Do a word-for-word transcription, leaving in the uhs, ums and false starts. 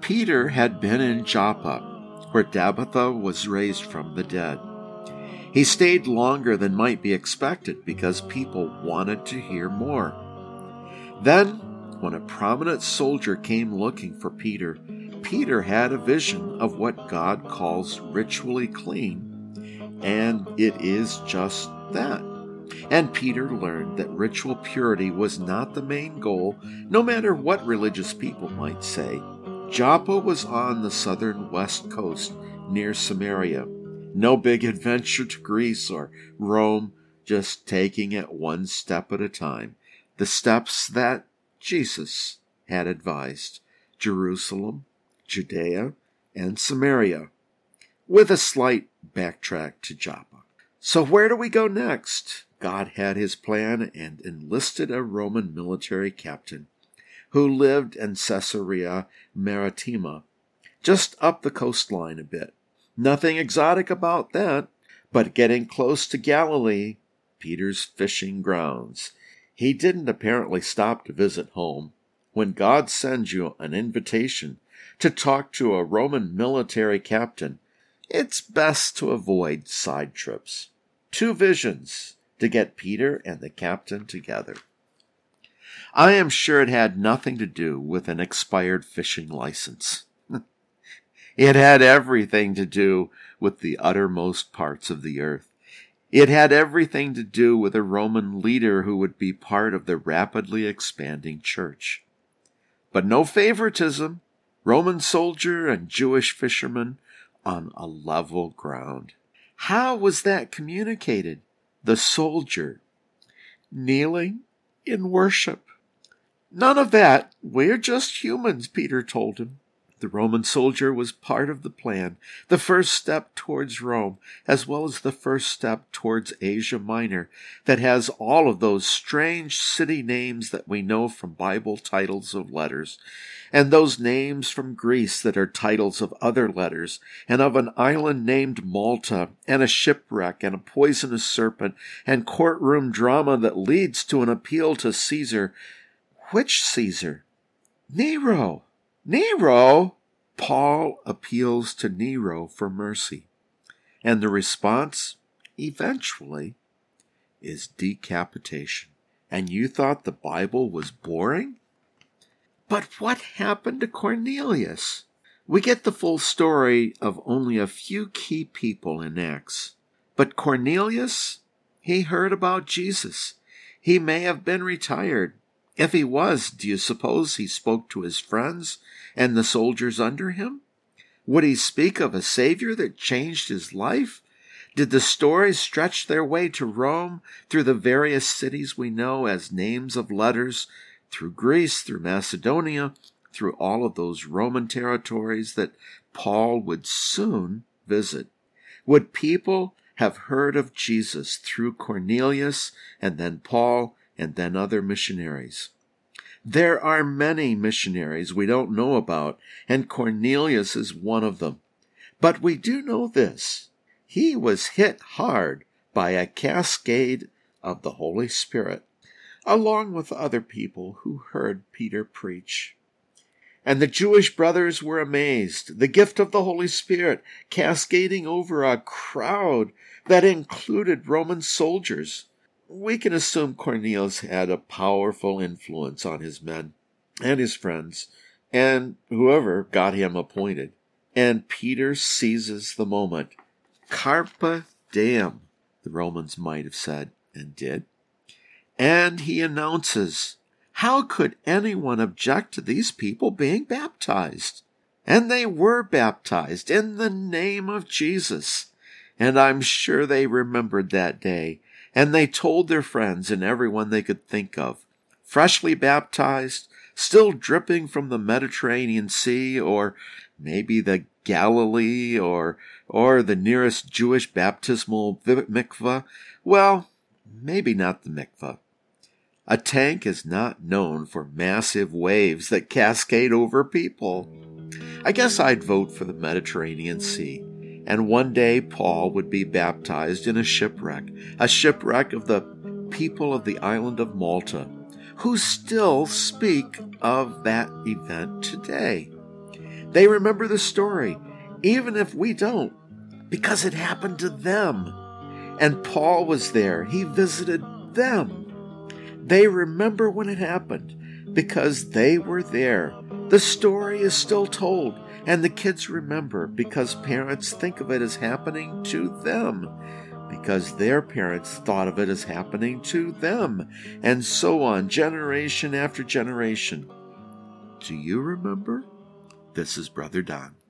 Peter had been in Joppa, where Tabitha was raised from the dead. He stayed longer than might be expected because people wanted to hear more. Then, when a prominent soldier came looking for Peter, Peter had a vision of what God calls ritually clean, and it is just that. And Peter learned that ritual purity was not the main goal, no matter what religious people might say. Joppa was on the southern west coast, near Samaria. No big adventure to Greece or Rome, just taking it one step at a time. The steps that Jesus had advised: Jerusalem, Judea, and Samaria, with a slight backtrack to Joppa. So where do we go next? God had his plan and enlisted a Roman military captain who lived in Caesarea Maritima, just up the coastline a bit. Nothing exotic about that, but getting close to Galilee, Peter's fishing grounds. He didn't apparently stop to visit home. When God sends you an invitation to talk to a Roman military captain, it's best to avoid side trips. Two visions to get Peter and the captain together. I am sure it had nothing to do with an expired fishing license. It had everything to do with the uttermost parts of the earth. It had everything to do with a Roman leader who would be part of the rapidly expanding church. But no favoritism, Roman soldier and Jewish fisherman on a level ground. How was that communicated? The soldier kneeling in worship. None of that. We're just humans, Peter told him. The Roman soldier was part of the plan, the first step towards Rome, as well as the first step towards Asia Minor, that has all of those strange city names that we know from Bible titles of letters, and those names from Greece that are titles of other letters, and of an island named Malta, and a shipwreck, and a poisonous serpent, and courtroom drama that leads to an appeal to Caesar. Which Caesar? Nero! Nero! Paul appeals to Nero for mercy. And the response, eventually, is decapitation. And you thought the Bible was boring? But what happened to Cornelius? We get the full story of only a few key people in Acts. But Cornelius, he heard about Jesus. He may have been retired. If he was, do you suppose he spoke to his friends and the soldiers under him? Would he speak of a Savior that changed his life? Did the stories stretch their way to Rome through the various cities we know as names of letters, through Greece, through Macedonia, through all of those Roman territories that Paul would soon visit? Would people have heard of Jesus through Cornelius and then Paul and then other missionaries? There are many missionaries we don't know about, and Cornelius is one of them. But we do know this: he was hit hard by a cascade of the Holy Spirit, along with other people who heard Peter preach. And the Jewish brothers were amazed, the gift of the Holy Spirit cascading over a crowd that included Roman soldiers. We can assume Cornelius had a powerful influence on his men and his friends and whoever got him appointed. And Peter seizes the moment. Carpe diem, the Romans might have said, and did. And he announces, how could anyone object to these people being baptized? And they were baptized in the name of Jesus. And I'm sure they remembered that day. And they told their friends and everyone they could think of, freshly baptized, still dripping from the Mediterranean Sea, or maybe the Galilee, or or the nearest Jewish baptismal mikveh. Well, maybe not the mikveh. A tank is not known for massive waves that cascade over people. I guess I'd vote for the Mediterranean Sea. And one day Paul would be baptized in a shipwreck, a shipwreck of the people of the island of Malta, who still speak of that event today. They remember the story, even if we don't, because it happened to them. And Paul was there. He visited them. They remember when it happened because they were there. The story is still told, and the kids remember because parents think of it as happening to them, because their parents thought of it as happening to them, and so on, generation after generation. Do you remember? This is Brother Don.